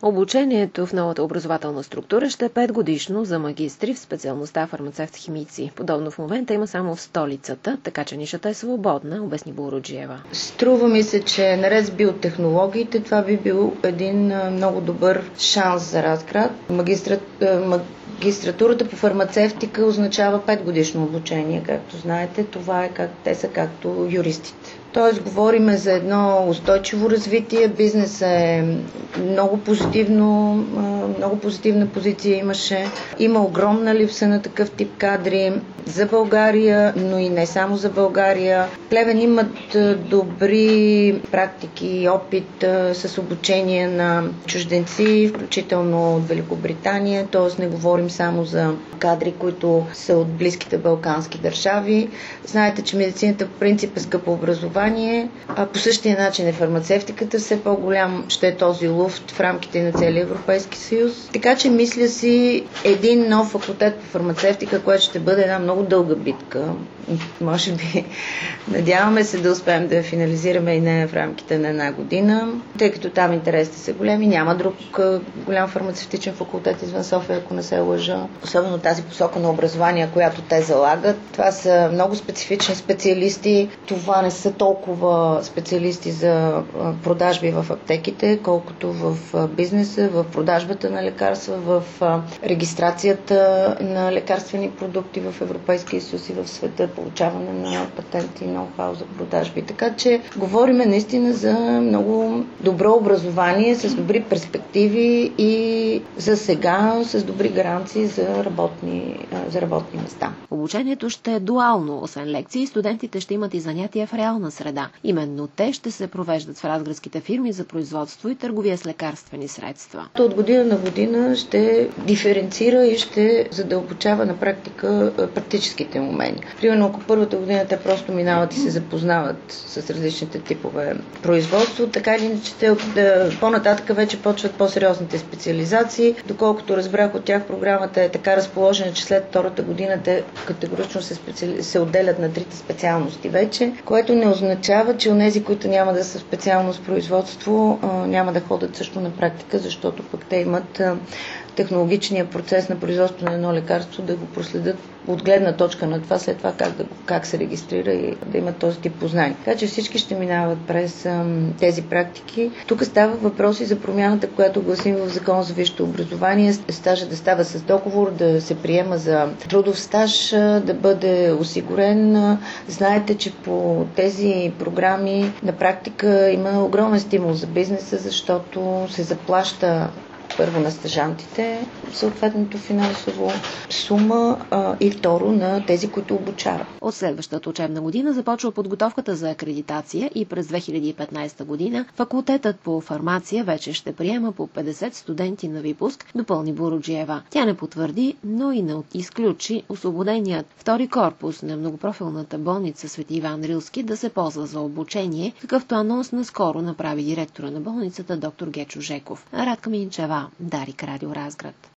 Обучението в новата образователна структура ще е 5-годишно за магистри в специалността фармацевт-химици. Подобно в момента има само в столицата, така че нишата е свободна, обясни Боруджиева. Струва ми се, че наред с биотехнологиите това би бил един много добър шанс за Разград. Магистратурата по фармацевтика означава 5-годишно обучение, както знаете. Това е те са както юристите. Тоест, говорим за едно устойчиво развитие. Бизнесът е много позитивна позиция имаше. Има огромна липса на такъв тип кадри за България, но и не само за България. Плевен имат добри практики и опит с обучение на чужденци, включително от Великобритания. Т.е. не говорим само за кадри, които са от близките балкански държави. Знаете, че медицината в принцип е скъпо образование. По същия начин е фармацевтиката. Все по-голям ще е този луфт в рамките на целия Европейски съюз. Така че мисля си един нов факултет по фармацевтика, което ще бъде една много дълга битка. Може би надяваме се да успеем да я финализираме и не в рамките на една година, тъй като там интересите са големи. Няма друг голям фармацевтичен факултет извън София, ако не се лъжа. Особено тази посока на образование, която те залагат. Това са много специфични специалисти. Това не са толкова специалисти за продажби в аптеките, колкото в бизнеса, в продажбата на лекарства, в регистрацията на лекарствени продукти в Европейския съюз и в света, получаване на патенти и ноу-хау за продажби. Така че говориме наистина за много добро образование, с добри перспективи и за сега с добри гаранции за работни места. Обучението ще е дуално. Освен лекции, студентите ще имат и занятия в реална среда. Именно те ще се провеждат в разградските фирми за производство и търговия с лекарствени средства. От година на година ще диференцира и ще задълбочава на практика практическите умения. Примерно, ако първата година те просто минават и се запознават с различните типове производство, така или иначе те по-нататък вече почват по-сериозните специализации. Доколкото разбрах от тях, програмата е така разположена, че след втората година те категорично се отделят на трите специалности вече, което не означава, че онези, които няма да са специалност производство, няма да ходят също на практика, защото пък те имат технологичния процес на производство на едно лекарство да го проследят от гледна точка на това, след това как се регистрира и да имат този тип познания. Така че всички ще минават през тези практики. Тук става въпроси за промяната, която гласим в Закон за висшето образование. Стажа да става с договор, да се приема за трудов стаж, да бъде осигурен. Знаете, че по тези програми на практика има огромен стимул за бизнеса, защото се заплаща първо на стажантите съответното финансово сума и второ на тези, които обучават. От следващата учебна година започва подготовката за акредитация и през 2015 година факултетът по фармация вече ще приема по 50 студенти на випуск, допълни Боруджиева. Тя не потвърди, но и не изключи освободеният втори корпус на многопрофилната болница Свети Иван Рилски да се ползва за обучение, какъвто анонс наскоро направи директора на болницата доктор Гечо Жеков. Радка Минчева, Дарик, Радио Разград.